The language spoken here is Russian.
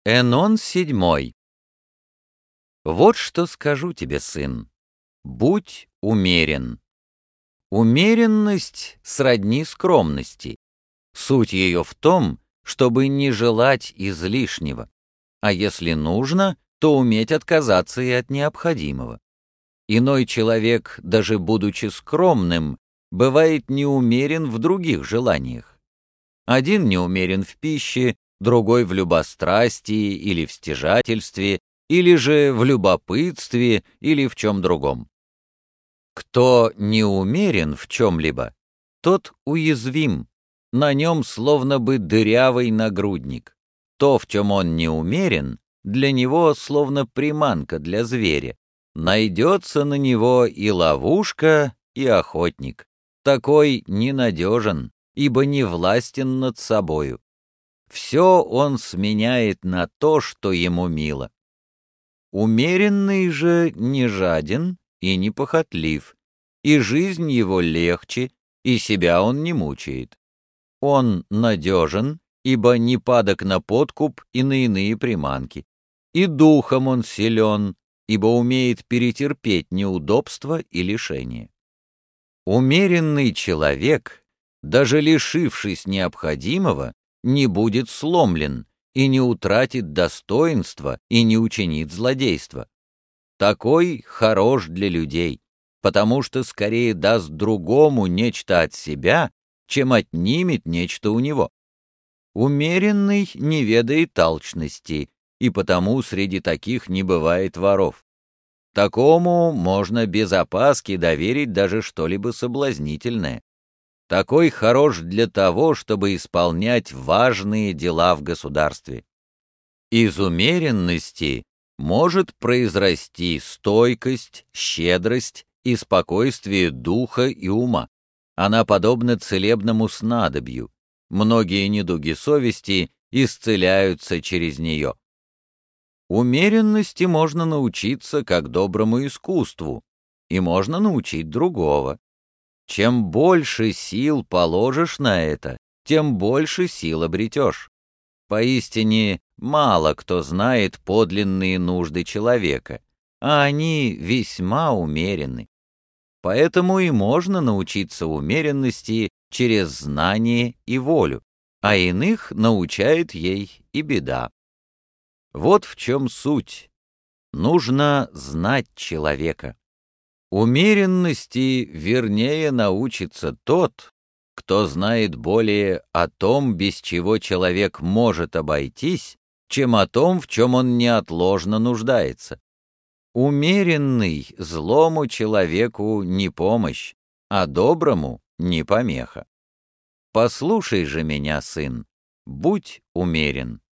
Энон седьмой. Вот что скажу тебе, сын. Будь умерен. Умеренность сродни скромности. Суть ее в том, чтобы не желать излишнего, а если нужно, то уметь отказаться и от необходимого. Иной человек, даже будучи скромным, бывает неумерен в других желаниях. Один неумерен в пище, другой в любострастии или в стяжательстве, или же в любопытстве или в чем другом. Кто не умерен в чем-либо, тот уязвим, на нем словно бы дырявый нагрудник. То, в чем он не умерен, для него словно приманка для зверя. Найдется на него и ловушка, и охотник. Такой ненадежен, ибо не властен над собою. Все он сменяет на то, что ему мило. Умеренный же не жаден и не похотлив, и жизнь его легче, и себя он не мучает. Он надежен, ибо не падок на подкуп и на иные приманки. И духом он силен, ибо умеет перетерпеть неудобства и лишения. Умеренный человек, даже лишившись необходимого, не будет сломлен и не утратит достоинства и не учинит злодейства. Такой хорош для людей, потому что скорее даст другому нечто от себя, чем отнимет нечто у него. Умеренный не ведает алчности, и потому среди таких не бывает воров. Такому можно без опаски доверить даже что-либо соблазнительное. Такой хорош для того, чтобы исполнять важные дела в государстве. Из умеренности может произрасти стойкость, щедрость и спокойствие духа и ума. Она подобна целебному снадобью. Многие недуги совести исцеляются через нее. Умеренности можно научиться как доброму искусству, и можно научить другого. Чем больше сил положишь на это, тем больше сил обретешь. Поистине, мало кто знает подлинные нужды человека, а они весьма умеренны. Поэтому и можно научиться умеренности через знание и волю, а иных научает ей и беда. Вот в чем суть. Нужно знать человека. Умеренности вернее научится тот, кто знает более о том, без чего человек может обойтись, чем о том, в чем он неотложно нуждается. Умеренный злому человеку не помощь, а доброму не помеха. Послушай же меня, сын, будь умерен.